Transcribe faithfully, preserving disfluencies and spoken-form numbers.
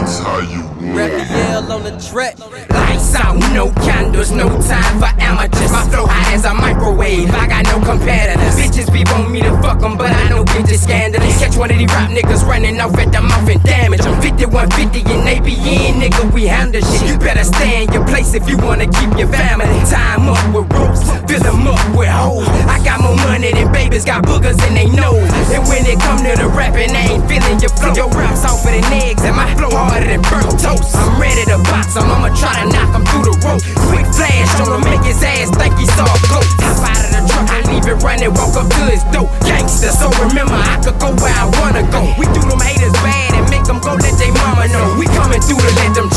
things how you want. Raphael on the track. Lights out, no candles, no time for amateurs. My flow hot as a microwave, I got no competitors. Bitches be want me to fuck them, but I know bitches scandalous. Catch one of these rap niggas running off at the mouth and damage them. fifty-one fifty and A B N, nigga, we handle shit. You better stay in your place if you wanna keep your family. Time up with ropes, fill them up with hoes. I got more money than babies got boogers in they nose. And when it come to the rapping, I ain't feeling your flow. Your rap's off of the eggs and my flow harder than burnt toast. I'm ready to box him, I'ma try to knock him through the rope. Quick flash on him, make his ass think he saw a ghost. Hop out of the truck, I leave it running, walk up to his dope. Gangster, so remember I could go where I wanna go. We do them haters bad and make them go let they mama know. We coming through to let them